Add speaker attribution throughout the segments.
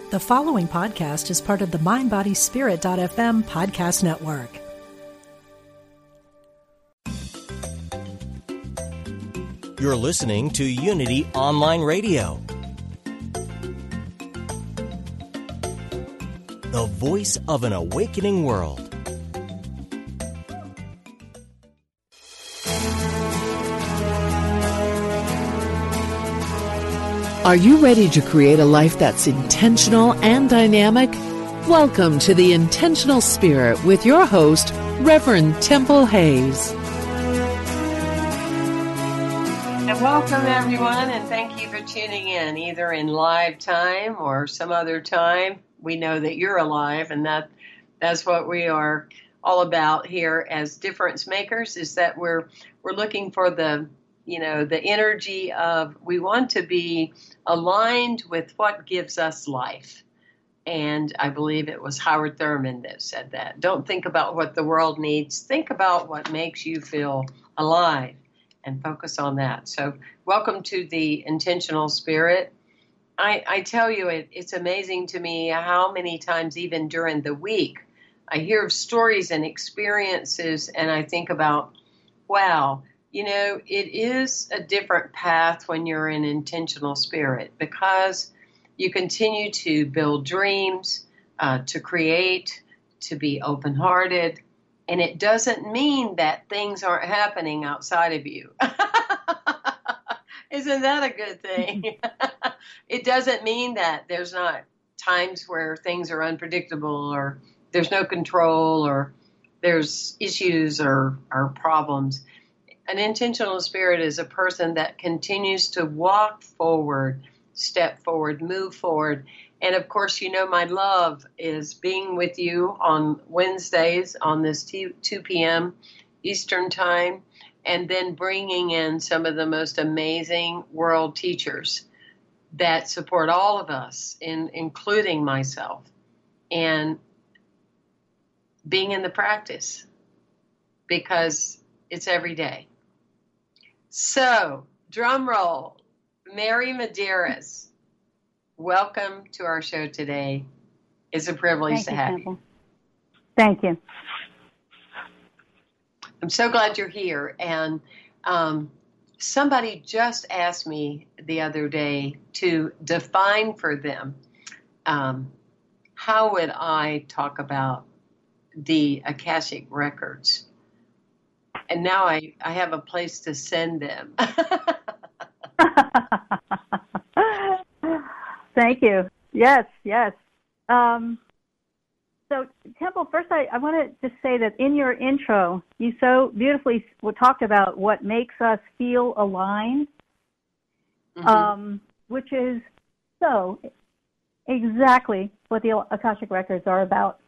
Speaker 1: The following podcast is part of the MindBodySpirit.fm podcast network.
Speaker 2: You're listening to Unity Online Radio, the voice of an awakening world.
Speaker 3: Are you ready to create a life that's intentional and dynamic? Welcome to The Intentional Spirit with your host, Reverend Temple Hayes.
Speaker 4: And welcome, everyone, and thank you for tuning in, either in live time or some other time. We know that you're alive, and that's what we are all about here as difference makers, is that we're looking for the energy of, we want to be aligned with what gives us life. And I believe it was Howard Thurman that said that. Don't think about what the world needs. Think about what makes you feel alive and focus on that. So welcome to the Intentional Spirit. I tell you, it's amazing to me how many times, even during the week, I hear of stories and experiences, and I think about, wow, it is a different path when you're in intentional spirit, because you continue to build dreams, to create, to be open-hearted, and it doesn't mean that things aren't happening outside of you. Isn't that a good thing? It doesn't mean that there's not times where things are unpredictable, or there's no control, or there's issues or problems. An intentional spirit is a person that continues to walk forward, step forward, move forward. And of course, my love is being with you on Wednesdays on this 2 p.m. Eastern Time, and then bringing in some of the most amazing world teachers that support all of us, including myself, and being in the practice, because it's every day. So, drum roll, Mary Medeiros, welcome to our show today. It's a privilege to have you.
Speaker 5: Thank you.
Speaker 4: I'm so glad you're here. And somebody just asked me the other day to define for them, how would I talk about the Akashic Records? And now I have a place to send them.
Speaker 5: Thank you. Yes. So, Temple, first I want to just say that in your intro, you so beautifully talked about what makes us feel aligned, which is so exactly what the Akashic Records are about.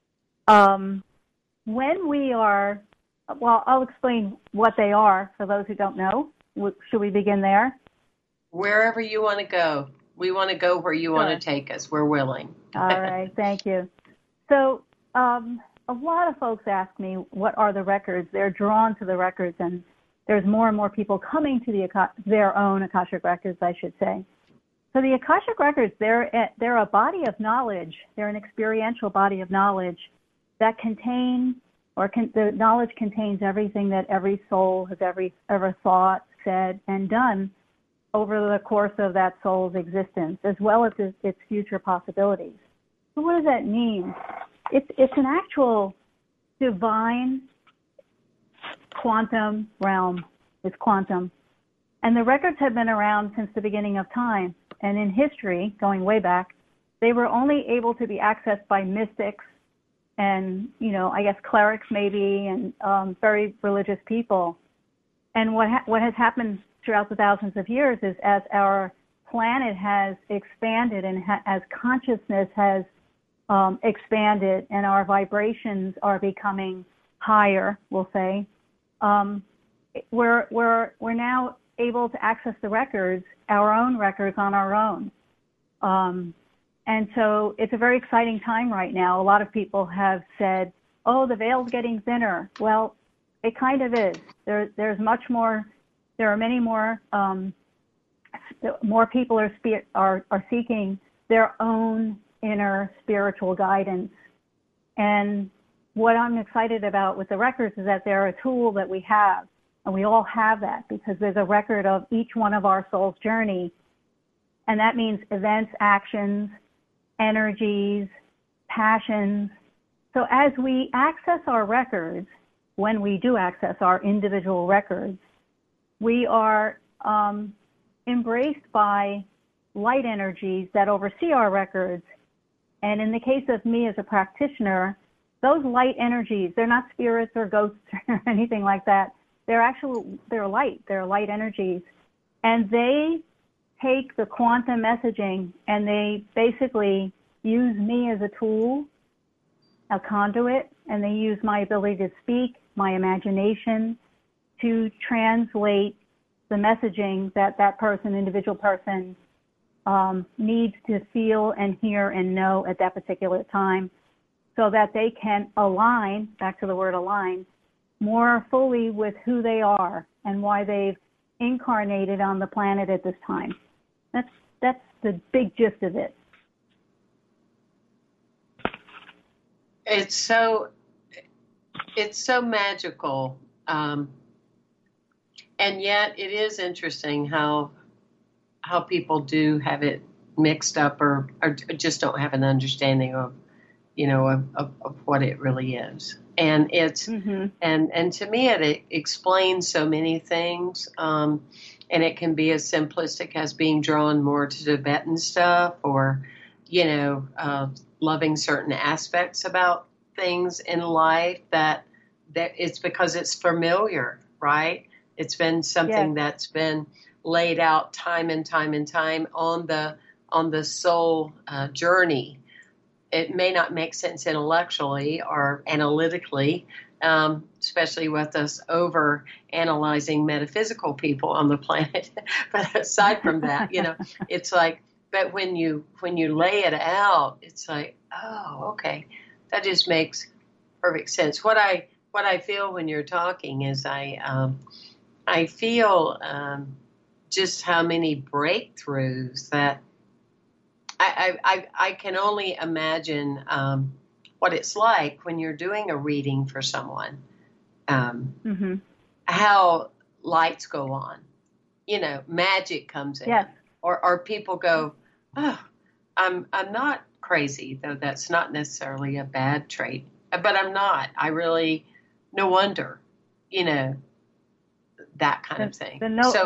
Speaker 5: When we are, well, I'll explain what they are for those who don't know. Should we begin there?
Speaker 4: Wherever you want to go. We want to go where you want to take us. We're willing.
Speaker 5: All right. Thank you. So a lot of folks ask me, what are the records? They're drawn to the records, and there's more and more people coming to their own Akashic Records, I should say. So the Akashic Records, they're a body of knowledge. They're an experiential body of knowledge that the knowledge contains everything that every soul has ever thought, said, and done over the course of that soul's existence, as well as its future possibilities. So what does that mean? It's an actual divine quantum realm. It's quantum. And the records have been around since the beginning of time. And in history, going way back, they were only able to be accessed by mystics and, I guess clerics maybe, and very religious people. And what has happened throughout the thousands of years is, as our planet has expanded and as consciousness has expanded and our vibrations are becoming higher, we'll say, we're now able to access the records, our own records, on our own. And so it's a very exciting time right now. A lot of people have said, oh, the veil's getting thinner. Well, it kind of is. There's much more. There are many more more people are seeking their own inner spiritual guidance. And what I'm excited about with the records is that they're a tool that we have, and we all have that because there's a record of each one of our soul's journey. And that means events, actions, energies, passions. So as we access our records, when we do access our individual records, we are embraced by light energies that oversee our records. And in the case of me as a practitioner, those light energies, they're not spirits or ghosts or anything like that. They're light energies. And they take the quantum messaging and they basically use me as a tool, a conduit, and they use my ability to speak, my imagination, to translate the messaging that individual person, needs to feel and hear and know at that particular time so that they can align, back to the word align, more fully with who they are and why they've incarnated on the planet at this time. That's the big gist of it.
Speaker 4: It's so magical, and yet it is interesting how people do have it mixed up or just don't have an understanding of what it really is. And it's and to me it explains so many things, and it can be as simplistic as being drawn more to Tibetan stuff or loving certain aspects about things in life that it's because it's familiar, right? It's been something that's been laid out time and time and time on the soul journey. It may not make sense intellectually or analytically, especially with us over analyzing metaphysical people on the planet. But aside from that, it's like, but when you lay it out, it's like, oh, okay, that just makes perfect sense. What I feel when you're talking is I feel just how many breakthroughs that I can only imagine what it's like when you're doing a reading for someone, how lights go on, magic comes in, or people go, oh, I'm not crazy, though that's not necessarily a bad trait, but I'm not. I really, no wonder, that kind of thing.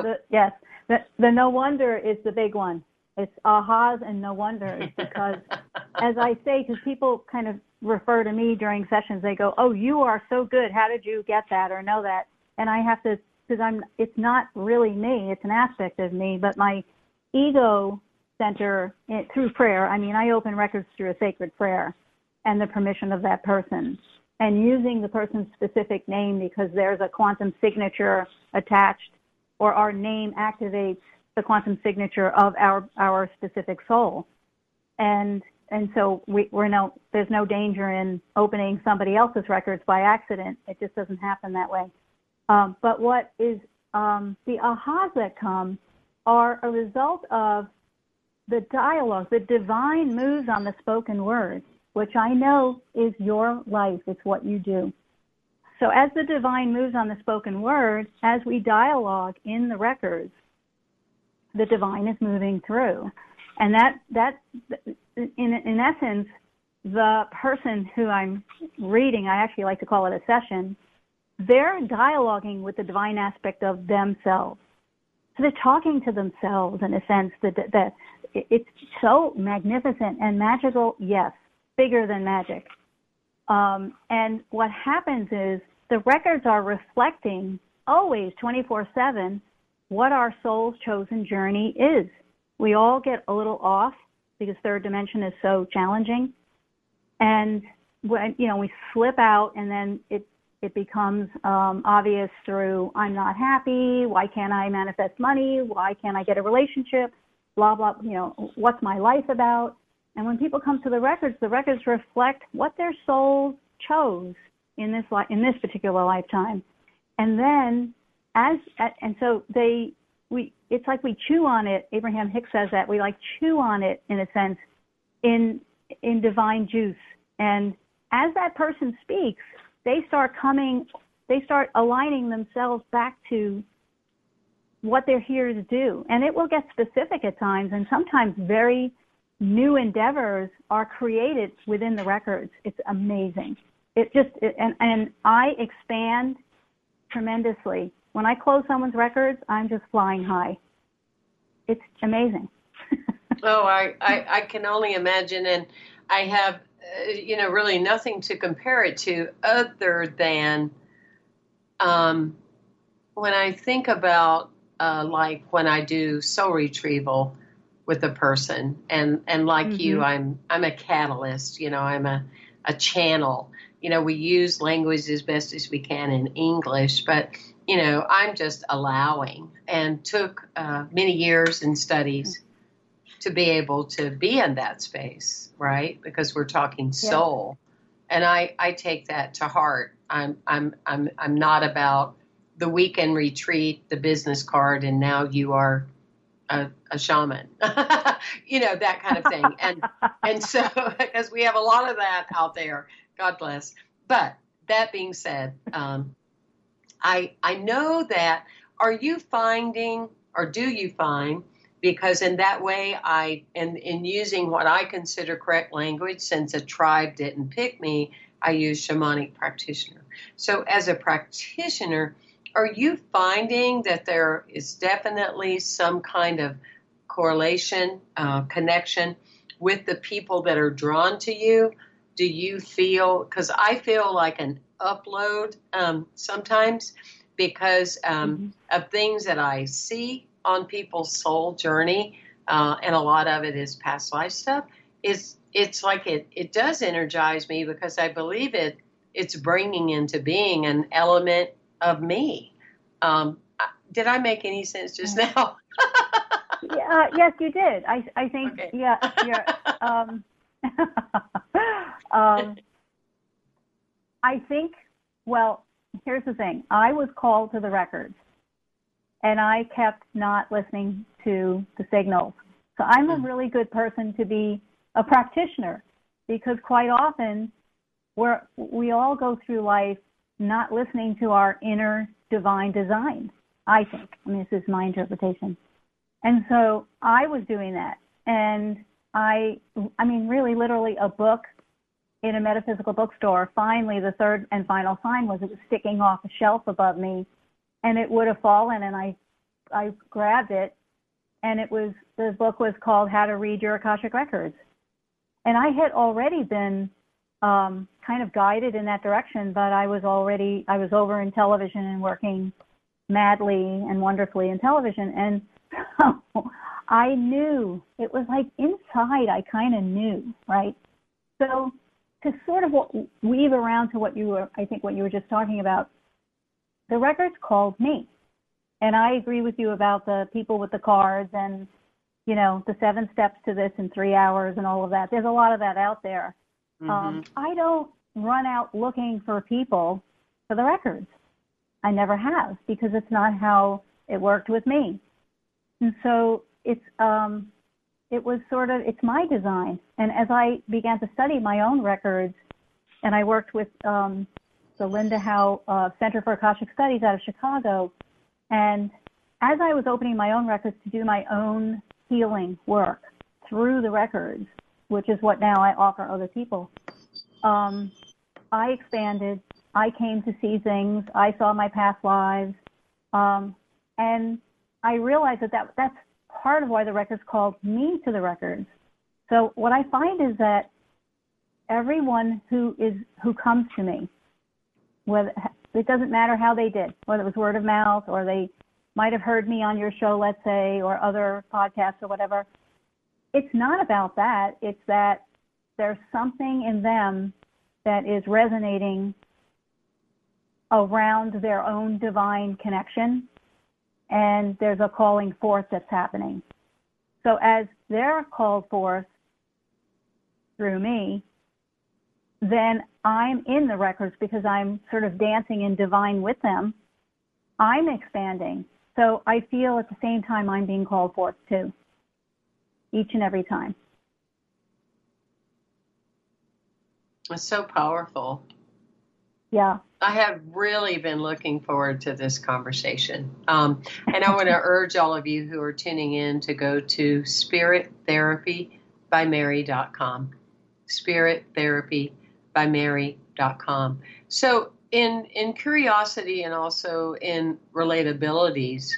Speaker 5: The no wonder is the big one. It's ahas and no wonders because, as I say, because people kind of refer to me during sessions, they go, "Oh, you are so good. How did you get that or know that?" And I have to, because it's not really me. It's an aspect of me, but my ego center through prayer. I mean, I open records through a sacred prayer and the permission of that person, and using the person's specific name because there's a quantum signature attached, or our name activates the quantum signature of our specific soul. And so there's no danger in opening somebody else's records by accident. It just doesn't happen that way. But what is the ahas that come are a result of the dialogue. The divine moves on the spoken word, which I know is your life. It's what you do. So as the divine moves on the spoken word, as we dialogue in the records, the divine is moving through. And that in essence, the person who I'm reading, I actually like to call it a session, they're dialoguing with the divine aspect of themselves. So they're talking to themselves in a sense that it's so magnificent and magical, yes, bigger than magic. And what happens is the records are reflecting always 24/7 what our soul's chosen journey is. We all get a little off because third dimension is so challenging. And when, we slip out and then it becomes obvious through, I'm not happy, why can't I manifest money, why can't I get a relationship, blah, blah, what's my life about? And when people come to the records reflect what their soul chose in this particular lifetime. And then it's like we chew on it. Abraham Hicks says that we chew on it in a sense in in divine juice. And as that person speaks, they start aligning themselves back to what they're here to do. And it will get specific at times, and sometimes very new endeavors are created within the records. It's amazing. And I expand tremendously. When I close someone's records, I'm just flying high. It's amazing.
Speaker 4: Oh, I can only imagine. And I have, really nothing to compare it to other than when I think about like when I do soul retrieval with a person, and like you, I'm a catalyst. I'm a channel. We use language as best as we can in English, but I'm just allowing, and took many years and studies to be able to be in that space, right? Because we're talking soul, and I take that to heart. I'm not about the weekend retreat, the business card, and now you are a shaman, that kind of thing. And so, because we have a lot of that out there, God bless. But that being said, I know that, are you finding, or do you find, because in that way in using what I consider correct language, since a tribe didn't pick me, I use shamanic practitioner. So as a practitioner, are you finding that there is definitely some kind of correlation, connection with the people that are drawn to you? Do you feel, because I feel like an upload sometimes because of things that I see on people's soul journey, and a lot of it is past life stuff, it's like it does energize me, because I believe it's bringing into being an element of me. Did I make any sense just now?
Speaker 5: Yes, you did. I think, okay. Yeah. I think, well, here's the thing. I was called to the records, and I kept not listening to the signals. So I'm a really good person to be a practitioner, because quite often we all go through life not listening to our inner divine design, I think. I mean, this is my interpretation. And so I was doing that. And I mean, really, literally a book in a metaphysical bookstore, finally the third and final sign was it was sticking off a shelf above me, and it would have fallen, and I grabbed it, and the book was called How to Read Your Akashic Records. And I had already been kind of guided in that direction, but I was over in television and working madly and wonderfully in television. And so I knew, it was like inside I kind of knew, right? So to sort of weave around to what you were just talking about, the records called me. And I agree with you about the people with the cards and, the 7 steps to this in 3 hours and all of that. There's a lot of that out there. I don't run out looking for people for the records. I never have, because it's not how it worked with me. And so it's my design. And as I began to study my own records, and I worked with the Linda Howe Center for Akashic Studies out of Chicago, and as I was opening my own records to do my own healing work through the records, which is what now I offer other people, I expanded. I came to see things. I saw my past lives. And I realized that's part of why the records called me to the records. So what I find is that everyone who comes to me, whether it doesn't matter how they did, whether it was word of mouth or they might have heard me on your show, let's say, or other podcasts or whatever, it's not about that. It's that there's something in them that is resonating around their own divine connection, and there's a calling forth that's happening. So as they're called forth through me, then I'm in the records because I'm sort of dancing in divine with them. I'm expanding. So I feel at the same time I'm being called forth too, each and every time.
Speaker 4: It's so powerful.
Speaker 5: Yeah.
Speaker 4: I have really been looking forward to this conversation. And I want to urge all of you who are tuning in to go to spirittherapybymary.com. Spirittherapybymary.com. So in curiosity and also in relatabilities,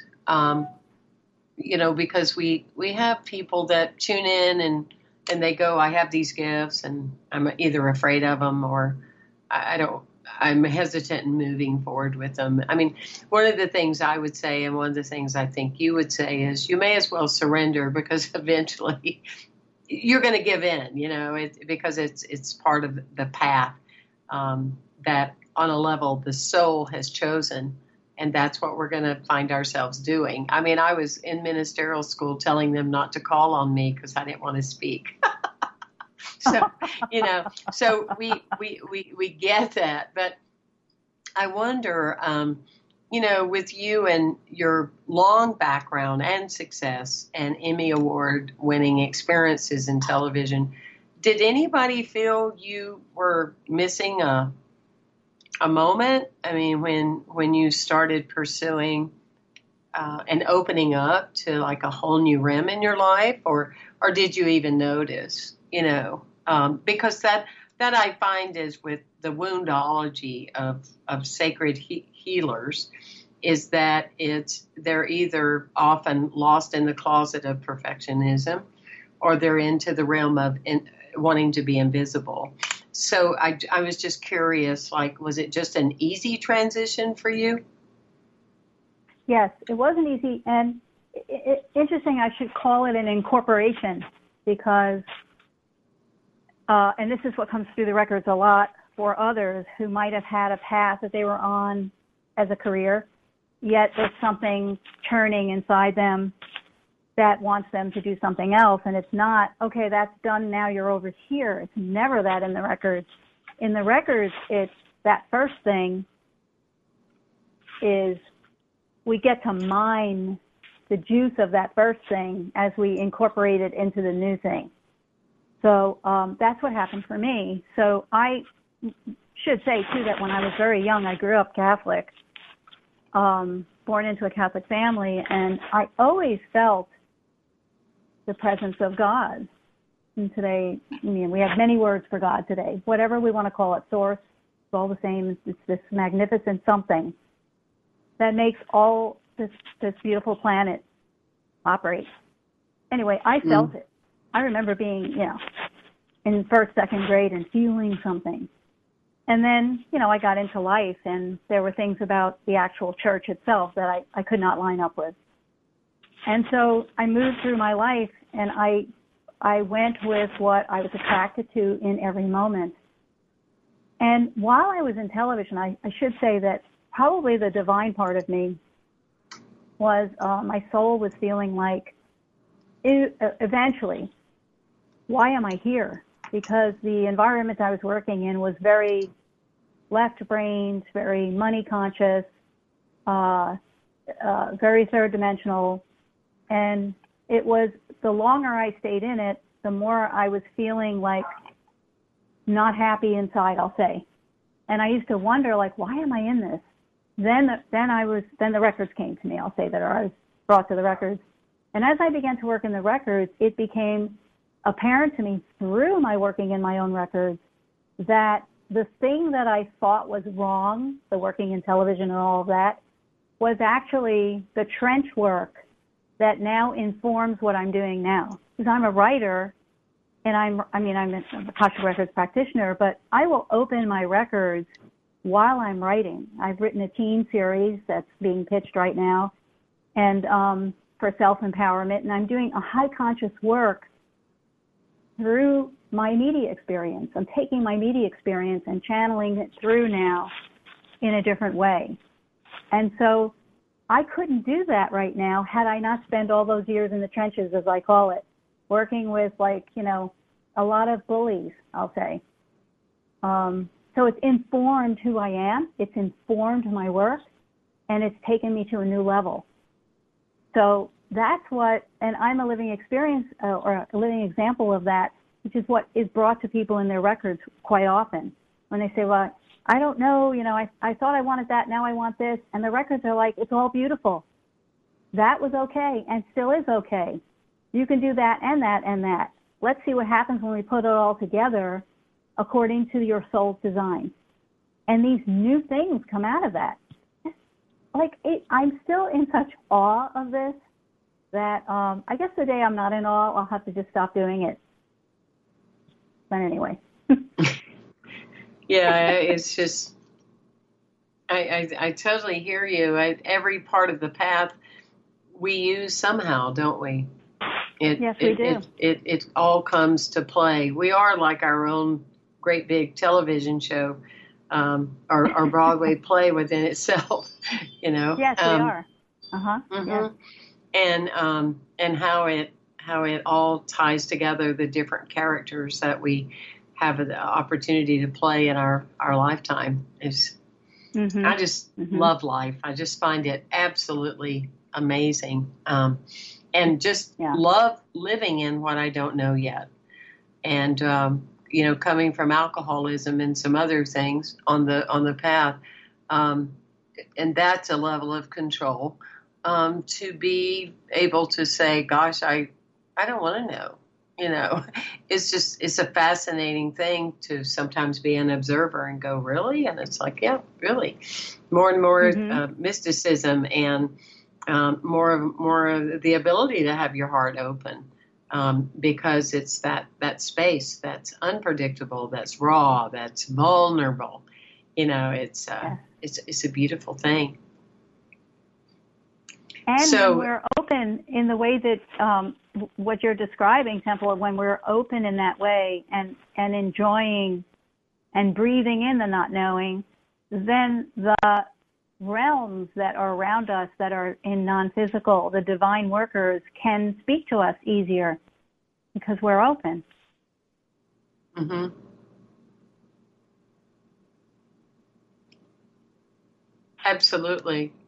Speaker 4: because we have people that tune in and they go, I have these gifts and I'm either afraid of them or I'm hesitant in moving forward with them. I mean, one of the things I would say, and one of the things I think you would say, is you may as well surrender, because eventually you're going to give in, because it's part of the path that on a level the soul has chosen. And that's what we're going to find ourselves doing. I mean, I was in ministerial school telling them not to call on me because I didn't want to speak. So, so we get that. But I wonder, with you and your long background and success and Emmy Award winning experiences in television, did anybody feel you were missing a moment? I mean, when you started pursuing and opening up to like a whole new realm in your life, or did you even notice, because that I find is with the woundology of sacred healers, is that they're either often lost in the closet of perfectionism, or they're into the realm of wanting to be invisible. So I was just curious, like, was it just an easy transition for you?
Speaker 5: Yes, it wasn't easy. And interesting, I should call it an incorporation, because, and this is what comes through the records a lot for others who might have had a path that they were on as a career, yet there's something churning inside them that wants them to do something else. And it's not, okay, that's done, now you're over here. It's never that in the records. In the records, it's that first thing is we get to mine the juice of that first thing as we incorporate it into the new thing. So that's what happened for me. So I should say, too, that when I was very young, I grew up Catholic, born into a Catholic family, and I always felt the presence of God. And today, we have many words for God today. Whatever we want to call it, source, it's all the same. It's this magnificent something that makes all this beautiful planet operate. Anyway, I felt it. I remember being, in first, second grade and feeling something. And then, I got into life, and there were things about the actual church itself that I could not line up with. And so I moved through my life, and I went with what I was attracted to in every moment. And while I was in television, I should say that probably the divine part of me was my soul was feeling like, eventually, why am I here? Because the environment I was working in was very left-brained, very money-conscious, very third-dimensional. And it was, the longer I stayed in it, the more I was feeling like not happy inside, I'll say. And I used to wonder, like, why am I in this? Then the records came to me, I'll say, that I was brought to the records. And as I began to work in the records, it became apparent to me through my working in my own records that the thing that I thought was wrong, the working in television and all of that, was actually the trench work that now informs what I'm doing now. Because I'm a writer, and I'm a Akashic Records practitioner, but I will open my records while I'm writing. I've written a teen series that's being pitched right now, and for self-empowerment, and I'm doing a high conscious work through my media experience. I'm taking my media experience and channeling it through now in a different way. And so I couldn't do that right now had I not spent all those years in the trenches, as I call it, working with, a lot of bullies, I'll say. So it's informed who I am, it's informed my work, and it's taken me to a new level. So that's what, and I'm a living experience or a living example of that which is what is brought to people in their records quite often. When they say, well, I don't know, I thought I wanted that, now I want this. And the records are like, it's all beautiful. That was okay and still is okay. You can do that and that and that. Let's see what happens when we put it all together according to your soul's design. And these new things come out of that. I'm still in such awe of this that I guess the day I'm not in awe, I'll have to just stop doing it. But anyway.
Speaker 4: Yeah, it's just, I totally hear you. Every part of the path we use somehow, don't we?
Speaker 5: Yes, we do.
Speaker 4: It all comes to play. We are like our own great big television show, or Broadway play within itself,
Speaker 5: Yes, we are.
Speaker 4: Mm-hmm. Yeah. And how it all ties together, the different characters that we have the opportunity to play in our lifetime. I just love life. I just find it absolutely amazing. And just love living in what I don't know yet. And, coming from alcoholism and some other things on the path, and that's a level of control, to be able to say, gosh, I don't want to know. It's a fascinating thing to sometimes be an observer and go, really? And it's like, yeah, really. More and more mysticism and more of the ability to have your heart open, because it's that space that's unpredictable, that's raw, that's vulnerable. It's a beautiful thing.
Speaker 5: And when we're open in the way that what you're describing, Temple, when we're open in that way and enjoying and breathing in the not knowing, then the realms that are around us that are in non-physical, the divine workers, can speak to us easier because we're open.
Speaker 4: Mm-hmm. Absolutely.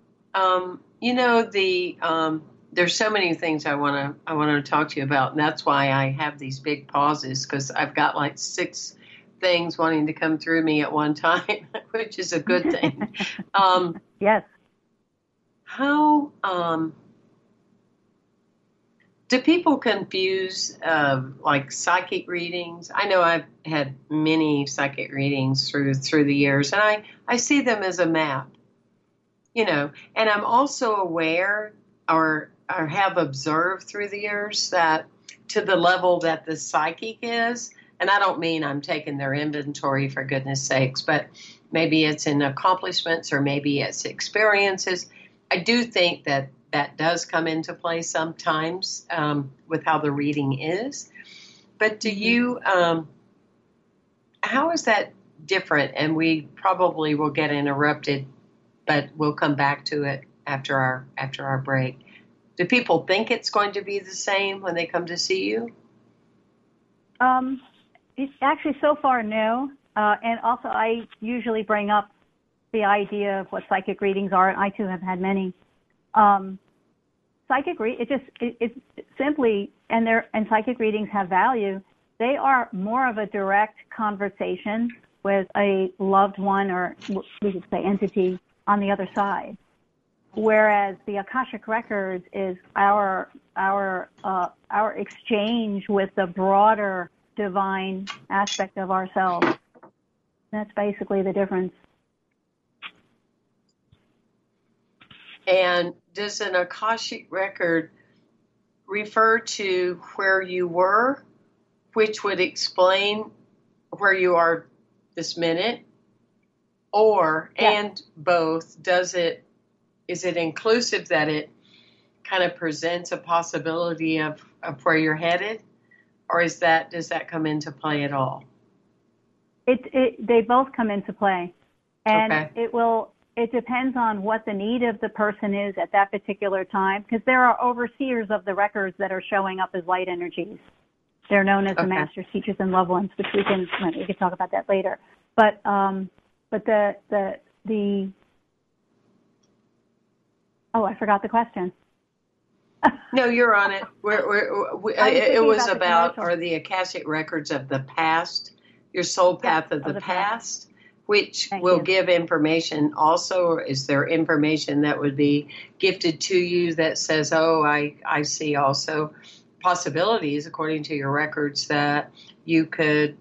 Speaker 4: There's so many things I want to talk to you about, and that's why I have these big pauses, because I've got like 6 things wanting to come through me at one time, which is a good thing.
Speaker 5: Yes.
Speaker 4: How do people confuse like psychic readings? I know I've had many psychic readings through the years, and I see them as a map. And I'm also aware or have observed through the years that to the level that the psychic is, and I don't mean I'm taking their inventory for goodness sakes, but maybe it's in accomplishments or maybe it's experiences. I do think that does come into play sometimes with how the reading is. But do you, how is that different? And we probably will get interrupted, but we'll come back to it after our break. Do people think it's going to be the same when they come to see you?
Speaker 5: It's actually so far no. And also I usually bring up the idea of what psychic readings are, and I too have had many. It's simply, and psychic readings have value. They are more of a direct conversation with a loved one, or we could say entity, on the other side, whereas the Akashic Records is our exchange with the broader divine aspect of ourselves. That's basically the difference.
Speaker 4: And does an Akashic Record refer to where you were, which would explain where you are this minute? Or, and both, is it inclusive that it kind of presents a possibility of where you're headed? Or does that come into play at all?
Speaker 5: They both come into play. And it depends on what the need of the person is at that particular time, because there are overseers of the records that are showing up as light energies. They're known as the masters, teachers, and loved ones, which we can talk about that later. But I forgot the question.
Speaker 4: No, you're on it. It was about are the Akashic records of the past, your soul path of the past, which will give information also, or is there information that would be gifted to you that says, oh, I see also possibilities according to your records that you could,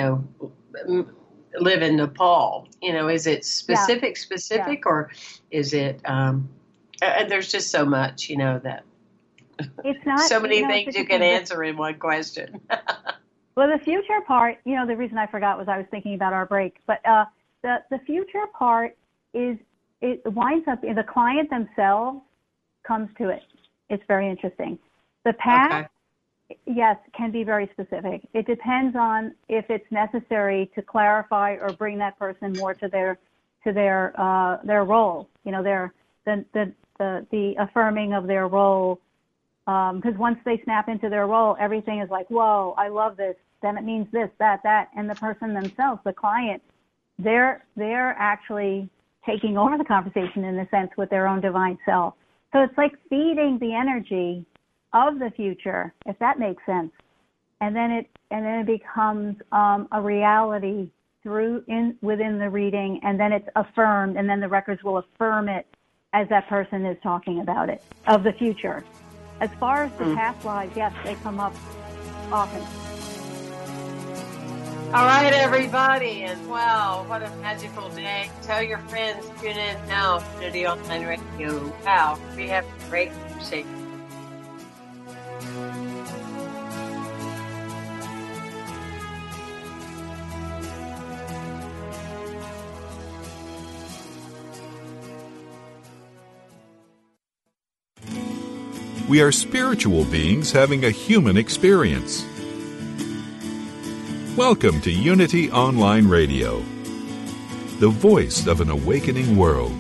Speaker 4: live in Nepal. Is it specific, or is it, there's just so much, that.
Speaker 5: It's not
Speaker 4: so many things you can answer in one question.
Speaker 5: Well, the future part, the reason I forgot was I was thinking about our break. But the future part is it winds up the client themselves comes to it. It's very interesting. The past, yes, can be very specific. It depends on if it's necessary to clarify or bring that person more to their role. The affirming of their role. Because once they snap into their role, everything is like, whoa, I love this. Then it means this, that. And the person themselves, the client, they're actually taking over the conversation in a sense with their own divine self. So it's like feeding the energy of the future, if that makes sense. And then it becomes a reality within the reading, and then it's affirmed, and then the records will affirm it as that person is talking about it, of the future. As far as the past lives, yes, they come up often.
Speaker 4: All right, everybody, and wow, what a magical day. Tell your friends, tune in now, Unity Online Radio. Wow, we have a great conversation.
Speaker 6: We are spiritual beings having a human experience. Welcome to Unity Online Radio, the voice of an awakening world.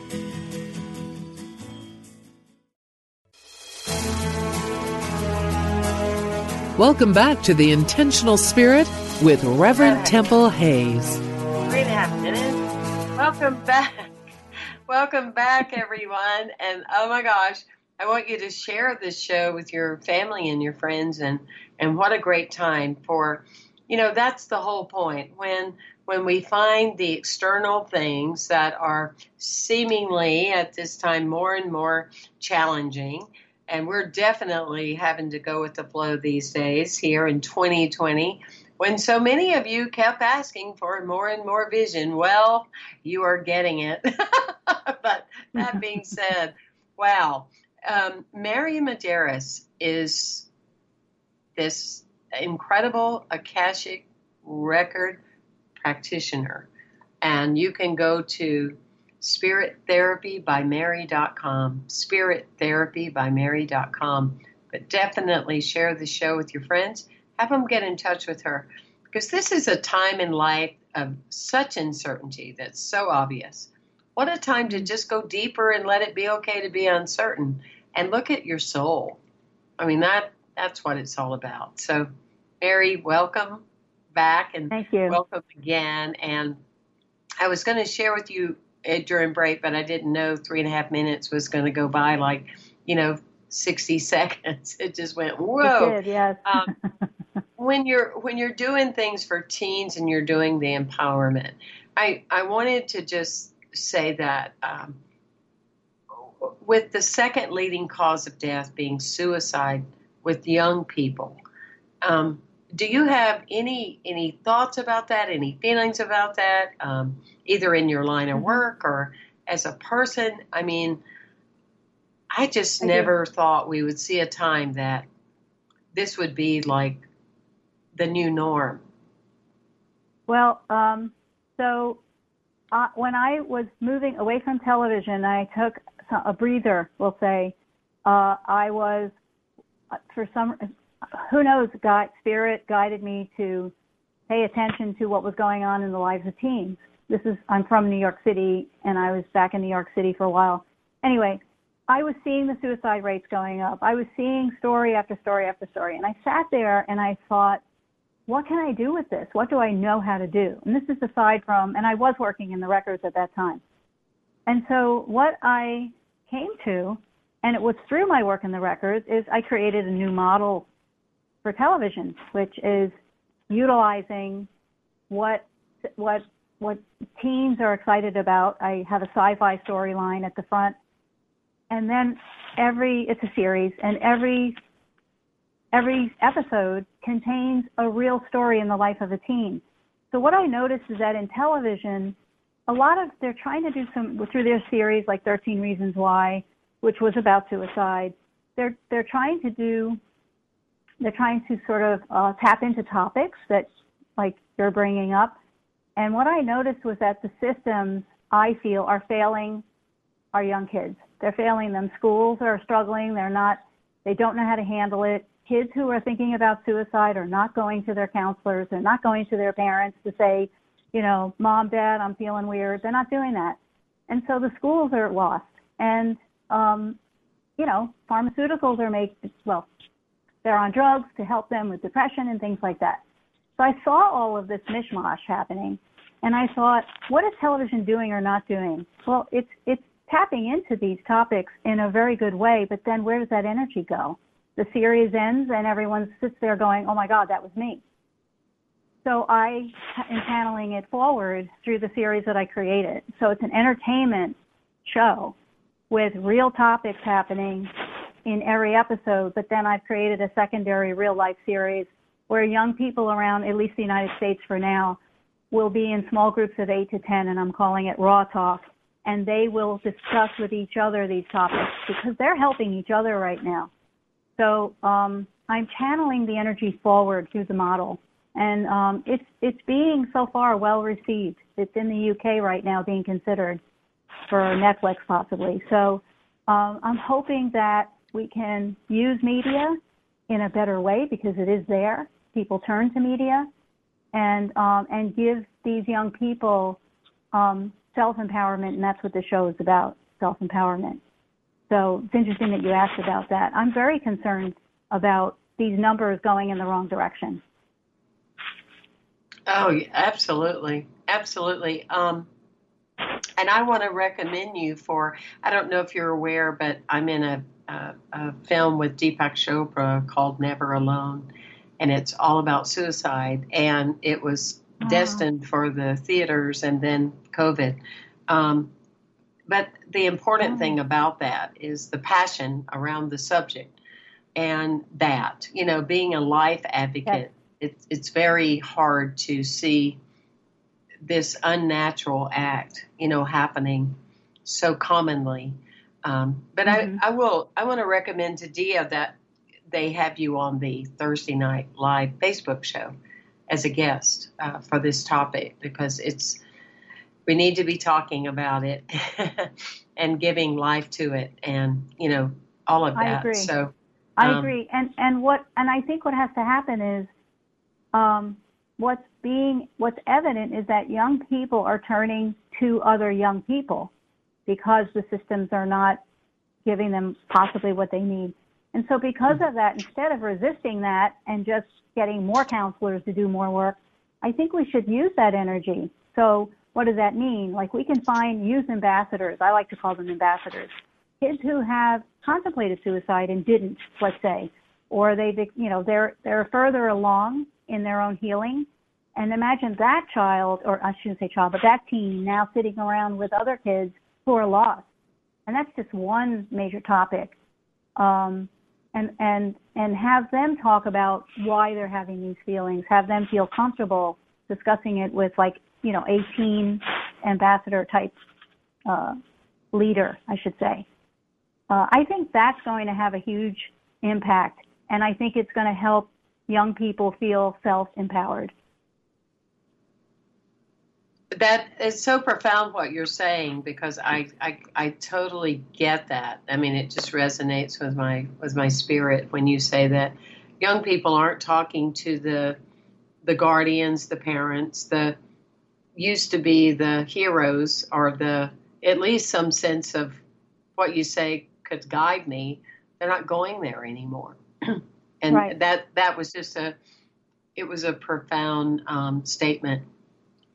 Speaker 3: Welcome back to The Intentional Spirit with Reverend Temple Hayes.
Speaker 4: 3.5 minutes. Welcome back. Welcome back, everyone. And oh my gosh, I want you to share this show with your family and your friends, and what a great time for, that's the whole point. When we find the external things that are seemingly at this time more and more challenging, and we're definitely having to go with the flow these days here in 2020, when so many of you kept asking for more and more vision. Well, you are getting it. But that being said, wow. Mary Medeiros is this incredible Akashic record practitioner. And you can go to spirittherapybymary.com, spirittherapybymary.com. But definitely share the show with your friends. Have them get in touch with her. Because this is a time in life of such uncertainty that's so obvious. What a time to just go deeper and let it be okay to be uncertain and look at your soul. I mean, that's what it's all about. So, Mary, welcome back, and
Speaker 5: thank you.
Speaker 4: Welcome again. And I was going to share with you during break, but I didn't know 3.5 minutes was going to go by like, 60 seconds. It just went, whoa.
Speaker 5: It did, yes.
Speaker 4: When you're doing things for teens and you're doing the empowerment, I wanted to just say that with the second leading cause of death being suicide with young people, do you have any thoughts about that, any feelings about that, either in your line of work or as a person? I mean, I just never thought we would see a time that this would be like the new norm.
Speaker 5: Well, when I was moving away from television, I took a breather, we'll say. I was, for some, who knows, Spirit guided me to pay attention to what was going on in the lives of teens. I'm from New York City, and I was back in New York City for a while. Anyway, I was seeing the suicide rates going up. I was seeing story after story after story. And I sat there and I thought, what can I do with this? What do I know how to do? And this is aside from, and I was working in the records at that time. And so what I came to, And it was through my work in the records is I created a new model for television, which is utilizing what teens are excited about. I have a sci-fi storyline at the front, and then it's a series, and every episode contains a real story in the life of a teen. So what I noticed is that in television, they're trying to do through their series like 13 Reasons Why, which was about suicide. They're trying to sort of tap into topics that like you're bringing up. And what I noticed was that the systems, I feel, are failing our young kids. They're failing them. Schools are struggling. They don't know how to handle it. Kids who are thinking about suicide are not going to their counselors. They're not going to their parents to say, Mom, Dad, I'm feeling weird. They're not doing that. And so the schools are lost. And, pharmaceuticals they're on drugs to help them with depression and things like that. So I saw all of this mishmash happening, and I thought, what is television doing or not doing? Well, it's tapping into these topics in a very good way, but then where does that energy go? The series ends, and everyone sits there going, oh, my God, that was me. So I am channeling it forward through the series that I created. So it's an entertainment show with real topics happening in every episode, but then I've created a secondary real-life series where young people around, at least the United States for now, will be in small groups of 8 to 10, and I'm calling it Raw Talk, and they will discuss with each other these topics because they're helping each other right now. So I'm channeling the energy forward through the model, and it's being so far well received. It's in the UK right now being considered for Netflix possibly. So I'm hoping that we can use media in a better way because it is there. People turn to media and give these young people self-empowerment, and that's what the show is about, self-empowerment. So it's interesting that you asked about that. I'm very concerned about these numbers going in the wrong direction.
Speaker 4: Oh, yeah, absolutely. Absolutely. And I want to recommend you I don't know if you're aware, but I'm in a film with Deepak Chopra called Never Alone, and it's all about suicide, and it was destined for the theaters and then COVID. But the important thing about that is the passion around the subject, and that, being a life advocate, it's very hard to see this unnatural act, happening so commonly. But I want to recommend to Dia that they have you on the Thursday night live Facebook show as a guest for this topic, because we need to be talking about it and giving life to it, and all of that.
Speaker 5: I agree.
Speaker 4: So
Speaker 5: I agree, and I think what has to happen is what's evident is that young people are turning to other young people because the systems are not giving them possibly what they need. And so because of that, instead of resisting that and just getting more counselors to do more work, I think we should use that energy. So what does that mean? Like, we can find youth ambassadors. I like to call them ambassadors. Kids who have contemplated suicide and didn't, let's say, or they're further along in their own healing. And imagine that child, or I shouldn't say child, but that teen now sitting around with other kids who are lost. And that's just one major topic. And have them talk about why they're having these feelings, have them feel comfortable discussing it with, like, a teen ambassador type leader, I should say. I think that's going to have a huge impact, and I think it's going to help young people feel self-empowered.
Speaker 4: That is so profound what you're saying, because I totally get that. I mean, it just resonates with my spirit when you say that young people aren't talking to the guardians, the parents, the used to be the heroes, or at least some sense of what you say could guide me. They're not going there anymore. And
Speaker 5: right.
Speaker 4: that was just it was a profound statement,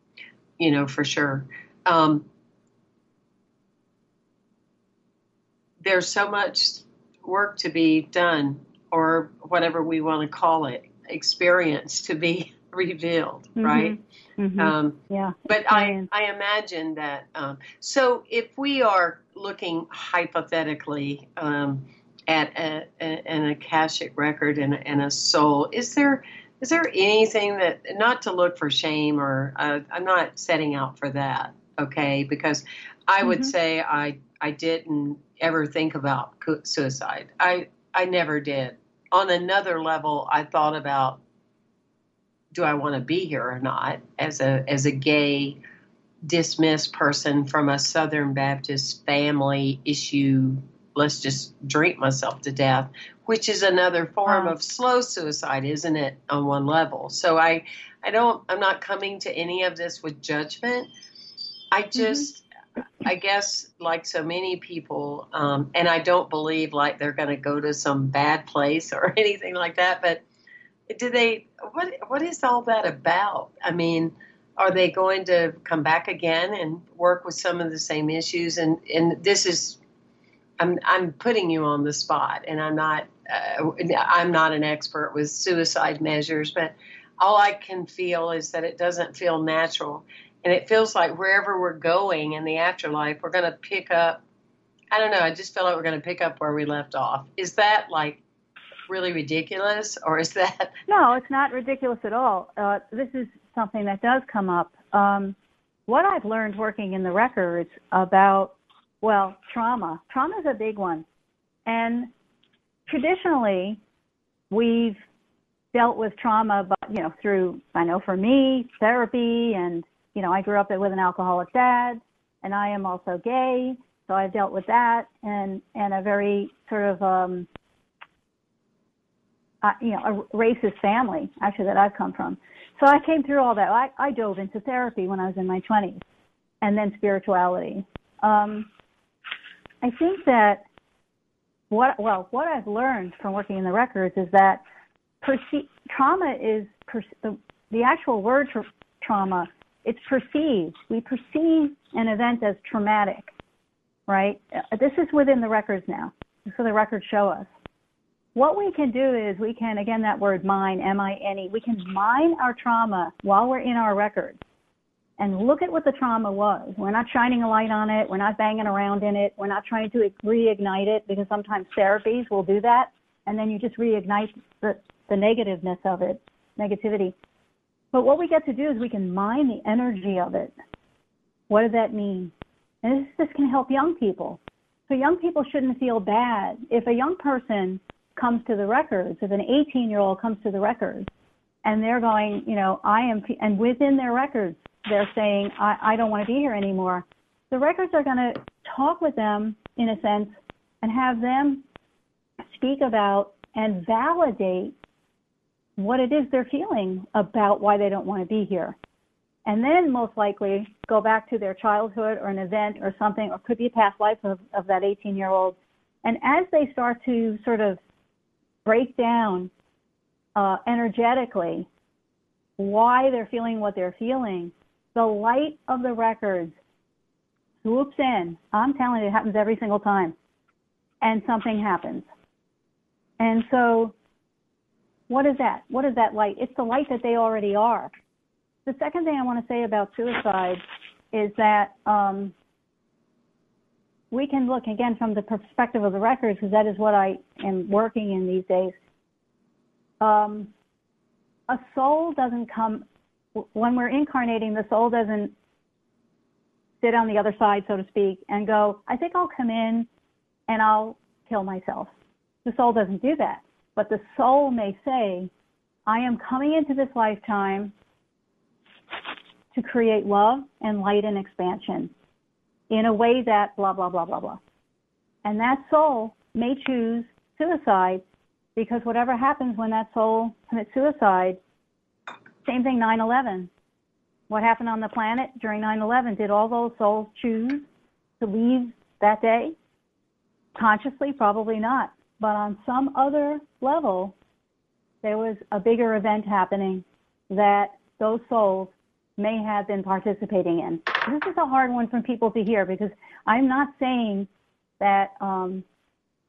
Speaker 4: for sure. there's so much work to be done, or whatever we want to call it, experience to be revealed, right?
Speaker 5: Yeah.
Speaker 4: But I imagine that, so if we are looking hypothetically at an Akashic record and a soul, is there anything that, not to look for shame, or I'm not setting out for that, okay? Because I would say I didn't ever think about suicide. I never did. On another level, I thought about, do I want to be here or not, as a gay, dismissed person from a Southern Baptist family issue, let's just drink myself to death, which is another form of slow suicide, isn't it, on one level? So I'm not coming to any of this with judgment. I just, I guess, like so many people, and I don't believe like they're going to go to some bad place or anything like that, but what is all that about? I mean, are they going to come back again and work with some of the same issues? And this is, I'm putting you on the spot, and I'm not an expert with suicide measures, but all I can feel is that it doesn't feel natural. And it feels like wherever we're going in the afterlife, we're going to pick up, I don't know, I just feel like we're going to pick up where we left off. Is that like really ridiculous, or is that?
Speaker 5: No, it's not ridiculous at all. This is something that does come up. What I've learned working in the records about, well, trauma. Trauma is a big one. And traditionally, we've dealt with trauma, but, through, I know for me, therapy, and, I grew up with an alcoholic dad, and I am also gay, so I've dealt with that, and a very sort of, a racist family, actually, that I've come from. So I came through all that. I dove into therapy when I was in my 20s, and then spirituality. I think that what I've learned from working in the records is that trauma is, the actual word for trauma, it's perceived. We perceive an event as traumatic, right? This is within the records now. This is what the records show us. What we can do is we can, again, that word mine, M-I-N-E, we can mine our trauma while we're in our records and look at what the trauma was. We're not shining a light on it. We're not banging around in it. We're not trying to reignite it, because sometimes therapies will do that, and then you just reignite the negativeness of it, negativity. But what we get to do is we can mine the energy of it. What does that mean? And this can help young people. So young people shouldn't feel bad. If a young person comes to the records, if an 18-year-old comes to the records, and they're going, and within their records, they're saying, I don't want to be here anymore. The records are going to talk with them, in a sense, and have them speak about and validate what it is they're feeling about why they don't want to be here. And then most likely go back to their childhood or an event or something, or could be a past life of that 18-year-old. And as they start to sort of break down energetically why they're feeling what they're feeling, the light of the records swoops in. I'm telling you, it happens every single time. And something happens. And so what is that? What is that light? It's the light that they already are. The second thing I want to say about suicide is that we can look, again, from the perspective of the records, because that is what I am working in these days. A soul doesn't come, when we're incarnating, the soul doesn't sit on the other side, so to speak, and go, I think I'll come in and I'll kill myself. The soul doesn't do that. But the soul may say, I am coming into this lifetime to create love and light and expansion in a way that blah, blah, blah, blah, blah. And that soul may choose suicide, because whatever happens when that soul commits suicide, same thing 9/11. What happened on the planet during 9/11? Did all those souls choose to leave that day? Consciously, probably not. But on some other level, there was a bigger event happening that those souls may have been participating in. This is a hard one for people to hear, because I'm not saying that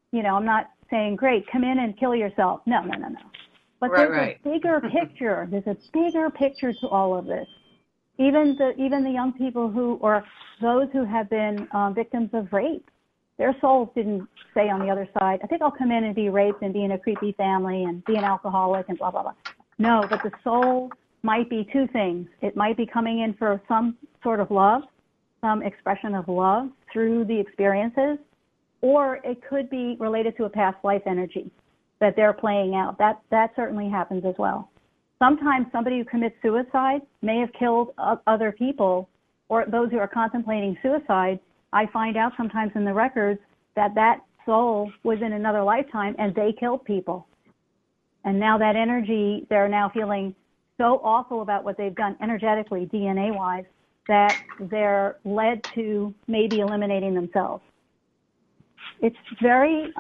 Speaker 5: I'm not saying, great, come in and kill yourself. No. But there's a bigger picture. There's a bigger picture to all of this. Even the young people or those who have been victims of rape, their souls didn't say on the other side, I think I'll come in and be raped and be in a creepy family and be an alcoholic and blah, blah, blah. No, but the soul might be two things. It might be coming in for some sort of love, some expression of love through the experiences, or it could be related to a past life energy that they're playing out. That certainly happens as well. Sometimes somebody who commits suicide may have killed other people, or those who are contemplating suicide. I find out sometimes in the records that soul was in another lifetime and they killed people. And now that energy, they're now feeling so awful about what they've done energetically, DNA-wise, that they're led to maybe eliminating themselves. It's very,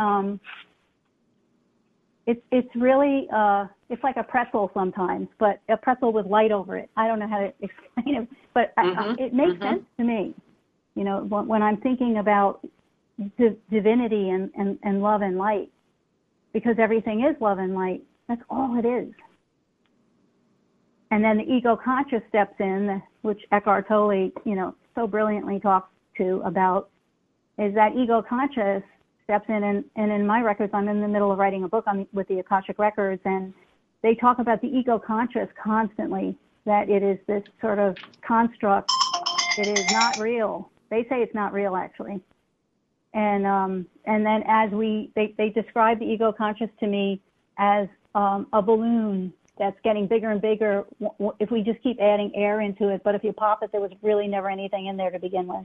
Speaker 5: it's really, it's like a pretzel sometimes, but a pretzel with light over it. I don't know how to explain it, but it makes sense to me. When I'm thinking about divinity and love and light, because everything is love and light. That's all it is. And then the ego conscious steps in, which Eckhart Tolle, so brilliantly talks about, is that ego conscious steps in, and in my records, I'm in the middle of writing a book with the Akashic Records, and they talk about the ego conscious constantly, that it is this sort of construct. It is not real. They say it's not real, actually. And then as they describe the ego conscious to me as a balloon that's getting bigger and bigger if we just keep adding air into it. But if you pop it, there was really never anything in there to begin with.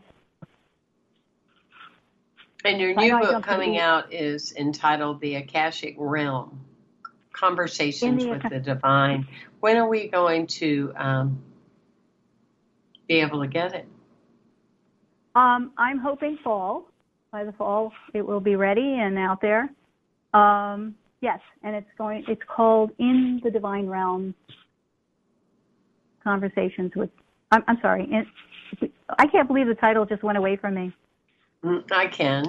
Speaker 4: And your new book coming out is entitled The Akashic Realm, Conversations with the Divine. When are we going to be able to get it?
Speaker 5: I'm hoping fall. By the fall, it will be ready and out there. Yes, and it's called In the Divine Realm, Conversations with, I'm sorry, I can't believe the title just went away from me.
Speaker 4: I can.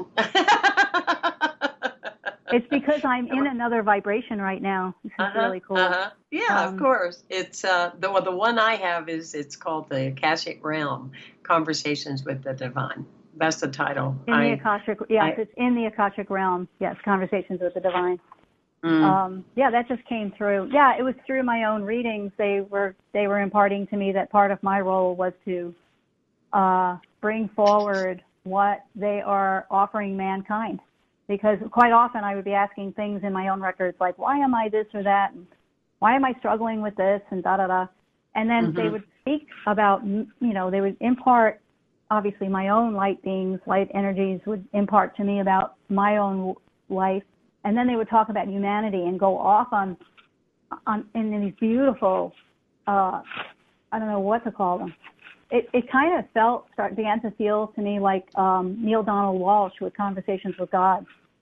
Speaker 5: It's because I'm in another vibration right now. This is really cool.
Speaker 4: Yeah, of course. It's the one I have it's called The Akashic Realm, Conversations with the Divine. That's the title.
Speaker 5: The Akashic, it's in the Akashic Realm. Yes, Conversations with the Divine. Yeah, that just came through. Yeah, it was through my own readings. They were imparting to me that part of my role was to bring forward what they are offering mankind. Because quite often I would be asking things in my own records like, why am I this or that? And why am I struggling with this? And da-da-da. And then they would speak about, they would impart, obviously my own light beings, light energies would impart to me about my own life. And then they would talk about humanity and go off on in these beautiful, I don't know what to call them. It kind of began to feel to me like Neil Donald Walsh with Conversations with God.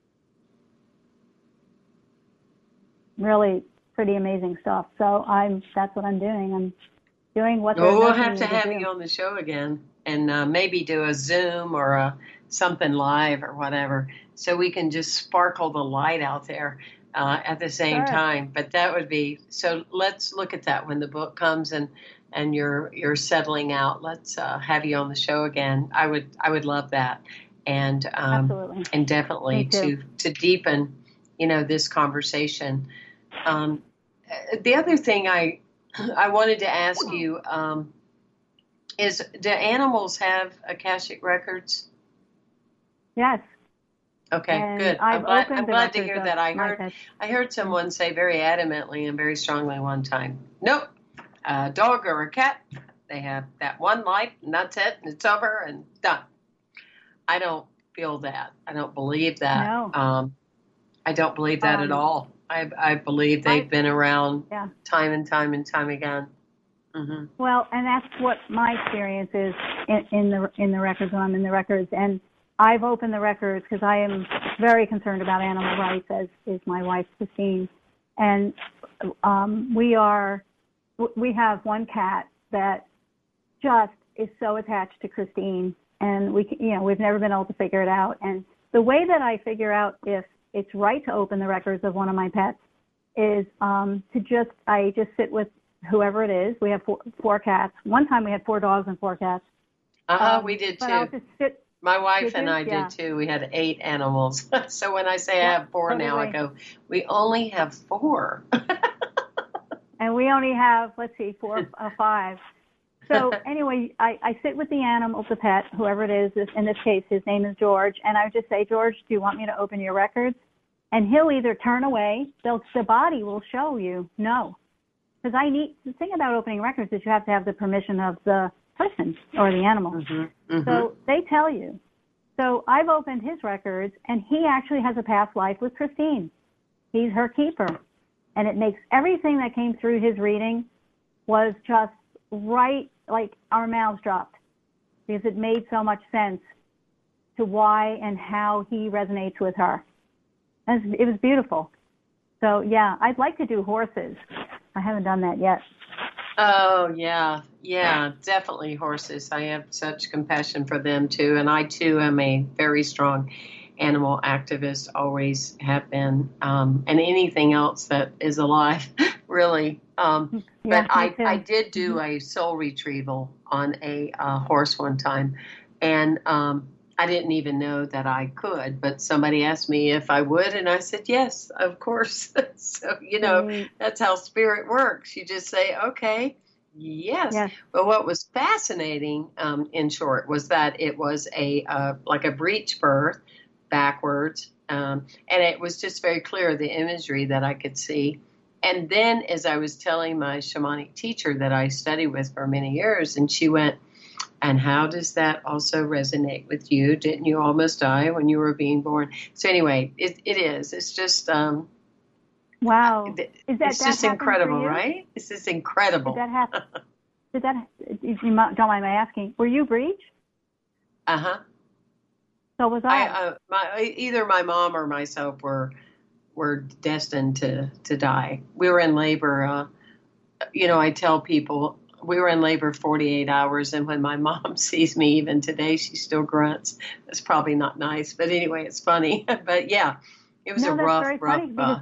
Speaker 5: Really pretty amazing stuff. So that's what I'm doing. I'm doing what they're
Speaker 4: we'll have to have you on the show again and maybe do a Zoom or something live or whatever, so we can just sparkle the light out there at the same time. But that would be, so let's look at that when the book comes and you're settling out. Let's have you on the show again. I would love that. And
Speaker 5: absolutely.
Speaker 4: And definitely to deepen, this conversation. The other thing I wanted to ask you is, do animals have Akashic records?
Speaker 5: Yes.
Speaker 4: Okay,
Speaker 5: and
Speaker 4: good.
Speaker 5: I'm
Speaker 4: glad to hear that. I heard someone say very adamantly and very strongly one time, nope, a dog or a cat, they have that one life and that's it, and it's over and done. I don't feel that. I don't believe that.
Speaker 5: No.
Speaker 4: I don't believe that at all. I believe they've been around time and time again. Mm-hmm.
Speaker 5: Well, and that's what my experience is in the records when I'm in the records. And I've opened the records because I am very concerned about animal rights, as is my wife, Christine. And we have one cat that just is so attached to Christine, and we've never been able to figure it out. And the way that I figure out if it's right to open the records of one of my pets is I just sit with whoever it is. We have four cats. One time we had 4 dogs and 4 cats.
Speaker 4: We did too.
Speaker 5: But I'll just sit.
Speaker 4: My wife and I did too. We had 8 animals. So when I say I have 4 now, I go, we only have 4.
Speaker 5: And we only have, 5. So anyway, I sit with the animal, the pet, whoever it is. In this case, his name is George. And I would just say, George, do you want me to open your records? And he'll either turn away. The body will show you no. Because the thing about opening records is you have to have the permission of the person or the animal. Mm-hmm. So they tell you. So I've opened his records, and he actually has a past life with Christine. He's her keeper. And it makes everything that came through his reading was just right, like our mouths dropped, because it made so much sense to why and how he resonates with her. And it was beautiful. So, yeah, I'd like to do horses. I haven't done that yet.
Speaker 4: Oh, yeah. Yeah, definitely horses. I have such compassion for them, too. And I, too, am a very strong animal activist, always have been, and anything else that is alive, really. But I did do a soul retrieval on a horse one time, and I didn't even know that I could, but somebody asked me if I would, and I said, yes, of course. So, that's how spirit works. You just say, okay, yes. But what was fascinating, in short, was that it was like a breech birth backwards, and it was just very clear, the imagery that I could see. And then as I was telling my shamanic teacher that I studied with for many years, and she went, and how does that also resonate with you? Didn't you almost die when you were being born? So anyway, it is. It's just
Speaker 5: wow.
Speaker 4: It's just incredible, right? This is incredible.
Speaker 5: Did that happen? If you don't mind my asking, were you breech?
Speaker 4: Uh-huh.
Speaker 5: So was I.
Speaker 4: Either my mom or myself were destined to die. We were in labor. I tell people we were in labor 48 hours, and when my mom sees me even today, she still grunts. That's probably not nice, but anyway, it's funny. But yeah, it was a rough experience.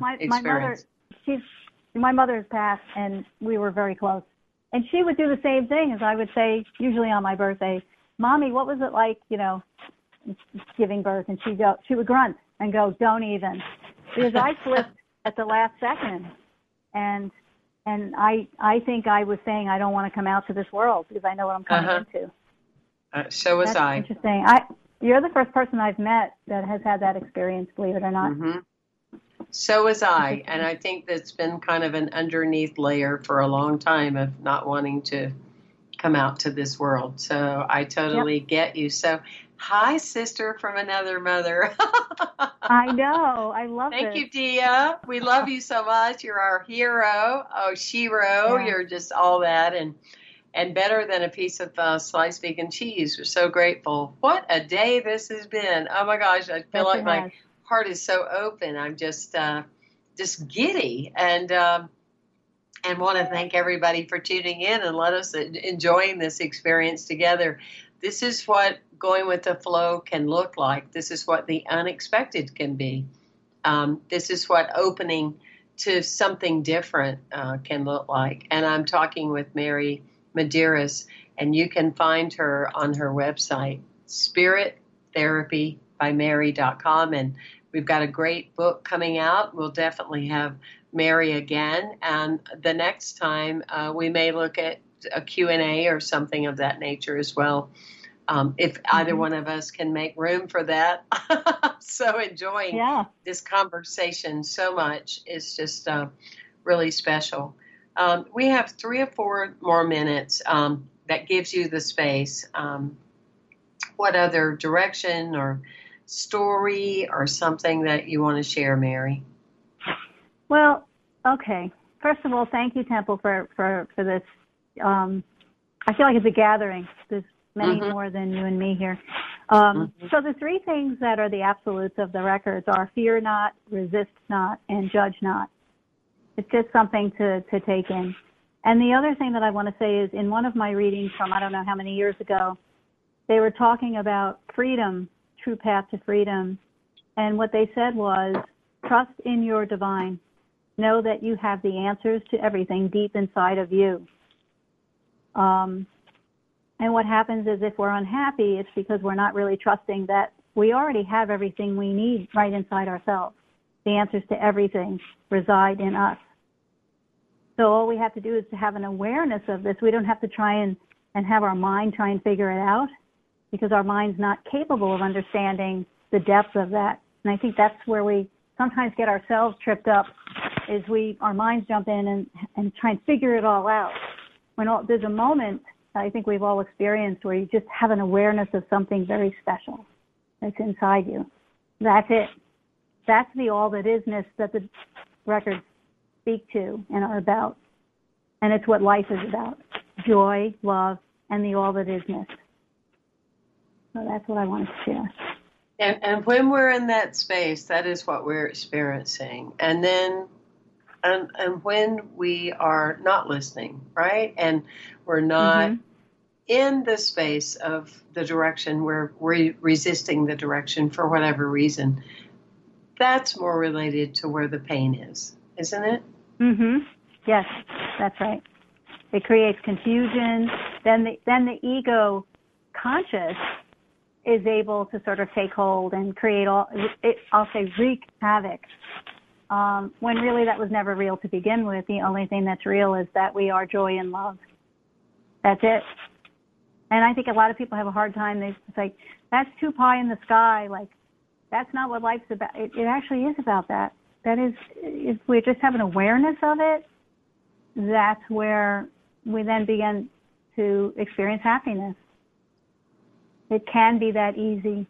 Speaker 5: My mother's passed, and we were very close. And she would do the same thing as I would say, usually on my birthday, Mommy, what was it like, giving birth? And she would grunt and go, don't even. Because I slipped at the last second. And I think I was saying I don't want to come out to this world because I know what I'm coming into.
Speaker 4: So was I.
Speaker 5: Interesting. You're the first person I've met that has had that experience, believe it or not.
Speaker 4: Mm-hmm. So was I. And I think that's been kind of an underneath layer for a long time of not wanting to come out to this world. So I totally get you. So hi, sister from another mother.
Speaker 5: I know. I love it.
Speaker 4: Thank you, Dia. We love you so much. You're our hero. Oh, Shiro. Yeah. You're just all that and better than a piece of sliced vegan cheese. We're so grateful. What a day this has been. Oh, my gosh. I feel like my heart is so open. I'm just giddy. And want to thank everybody for tuning in and let us enjoying this experience together. This is what going with the flow can look like. This is what the unexpected can be. This is what opening to something different can look like. And I'm talking with Mary Medeiros, and you can find her on her website, spirittherapybymary.com. And we've got a great book coming out. We'll definitely have Mary again. And the next time we may look at a Q&A or something of that nature as well. If either one of us can make room for that. So enjoying this conversation so much. It's just really special. We have 3 or 4 more minutes that gives you the space. What other direction or story or something that you want to share, Mary?
Speaker 5: Well, okay. First of all, thank you, Temple, for this. I feel like it's a gathering. There's many more than you and me here. So the 3 things that are the absolutes of the records are fear not, resist not, and judge not. It's just something to take in. And the other thing that I want to say is in one of my readings from I don't know how many years ago, they were talking about freedom, true path to freedom. And what they said was Trust in your divine. Know that you have the answers to everything deep inside of you. And what happens is if we're unhappy, it's because we're not really trusting that we already have everything we need right inside ourselves. The answers to everything reside in us. So all we have to do is to have an awareness of this. We don't have to try and have our mind try and figure it out, because our mind's not capable of understanding the depth of that. And I think that's where we sometimes get ourselves tripped up, is our minds jump in and try and figure it all out. There's a moment I think we've all experienced where you just have an awareness of something very special that's inside you. That's it. That's the all that isness that the records speak to and are about. And it's what life is about. Joy, love, and the all that isness. So that's what I wanted to share.
Speaker 4: And when we're in that space, that is what we're experiencing. And then, and when we are not listening, right? And we're not in the space of the direction, where we're resisting the direction for whatever reason, that's more related to where the pain is, isn't it?
Speaker 5: Yes, that's right. It creates confusion. Then the ego conscious is able to sort of take hold and create wreak havoc. When really that was never real to begin with. The only thing that's real is that we are joy and love. That's it. And I think a lot of people have a hard time. They say, that's too pie in the sky. Like, that's not what life's about. It actually is about that. That is, if we just have an awareness of it, that's where we then begin to experience happiness. It can be that easy.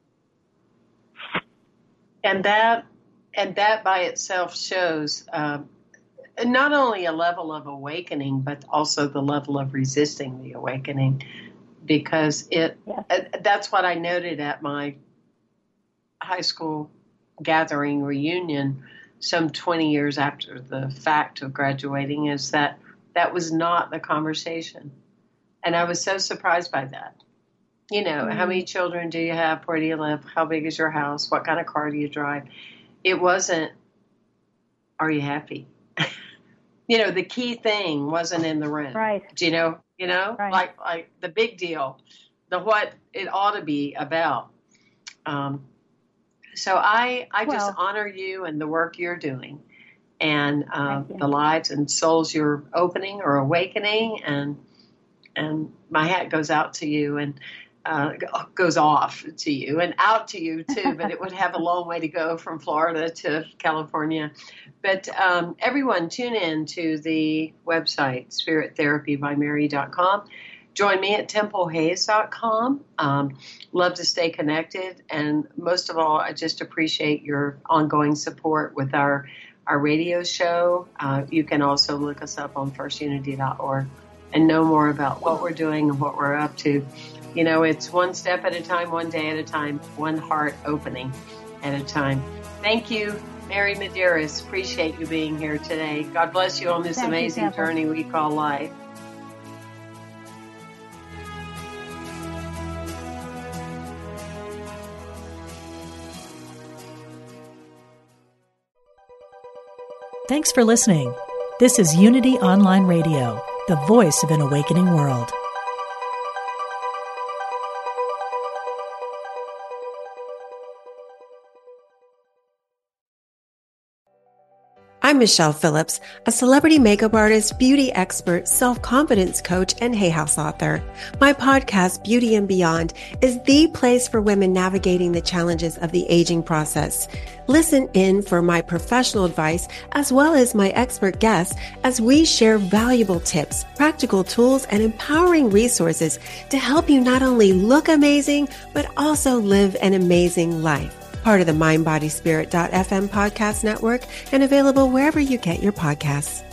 Speaker 4: And that by itself shows not only a level of awakening, but also the level of resisting the awakening, because that's what I noted at my high school gathering reunion some 20 years after the fact of graduating, is that was not the conversation. And I was so surprised by that. You know, how many children do you have? Where do you live? How big is your house? What kind of car do you drive? It wasn't, are you happy? The key thing wasn't in the room.
Speaker 5: Right.
Speaker 4: Do you know,
Speaker 5: right.
Speaker 4: like the big deal, the what it ought to be about. So I just honor you and the work you're doing, and the lives and souls you're opening or awakening, and my hat goes out to you, and goes off to you and out to you too, but it would have a long way to go from Florida to California. But everyone, tune in to the website, spirittherapybymary.com. Join me at templehayes.com. Love to stay connected. And most of all, I just appreciate your ongoing support with our radio show. You can also look us up on firstunity.org and know more about what we're doing and what we're up to. It's one step at a time, one day at a time, one heart opening at a time. Thank you, Mary Medeiros. Appreciate you being here today. God bless you on this amazing journey we call life.
Speaker 1: Thanks for listening. This is Unity Online Radio, the voice of an awakening world.
Speaker 7: I'm Michelle Phillips, a celebrity makeup artist, beauty expert, self-confidence coach, and Hay House author. My podcast, Beauty and Beyond, is the place for women navigating the challenges of the aging process. Listen in for my professional advice as well as my expert guests as we share valuable tips, practical tools, and empowering resources to help you not only look amazing, but also live an amazing life. Part of the MindBodySpirit.fm podcast network and available wherever you get your podcasts.